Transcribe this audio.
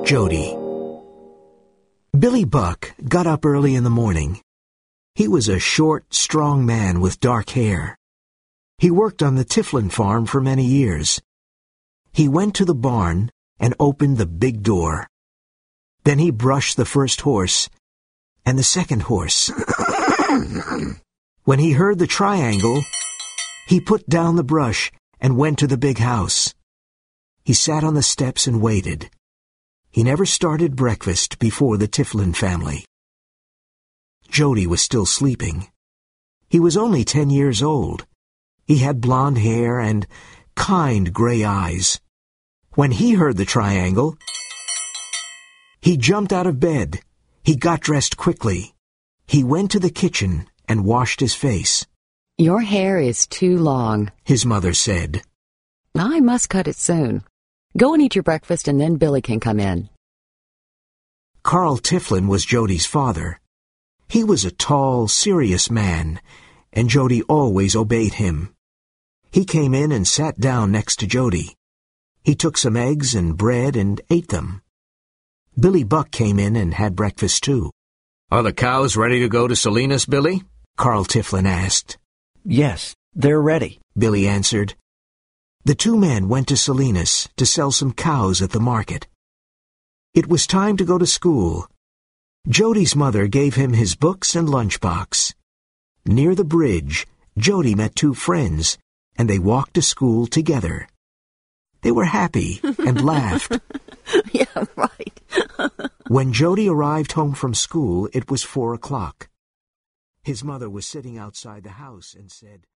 Jody. Billy Buck got up early in the morning. He was a short, strong man with dark hair. He worked on the Tiflin farm for many years. He went to the barn and opened the big door. Then he brushed the first horse and the second horse. When he heard the triangle, he put down the brush and went to the big house. He sat on the steps and waited. He never started breakfast before the Tiflin family. Jody was still sleeping. He was only 10 years old. He had blonde hair and kind gray eyes. When he heard the triangle, he jumped out of bed. He got dressed quickly. He went to the kitchen and washed his face. "Your hair is too long," his mother said. "I must cut it soon. Go and eat your breakfast and then Billy can come in." Carl Tiflin was Jody's father. He was a tall, serious man, and Jody always obeyed him. He came in and sat down next to Jody. He took some eggs and bread and ate them. Billy Buck came in and had breakfast too. "Are the cows ready to go to Salinas, Billy?" Carl Tiflin asked. "Yes, they're ready," Billy answered. The two men went to Salinas to sell some cows at the market. It was time to go to school. Jody's mother gave him his books and lunchbox. Near the bridge, Jody met two friends, and they walked to school together. They were happy and laughed. Yeah, right. When Jody arrived home from school, it was 4 o'clock. His mother was sitting outside the house and said,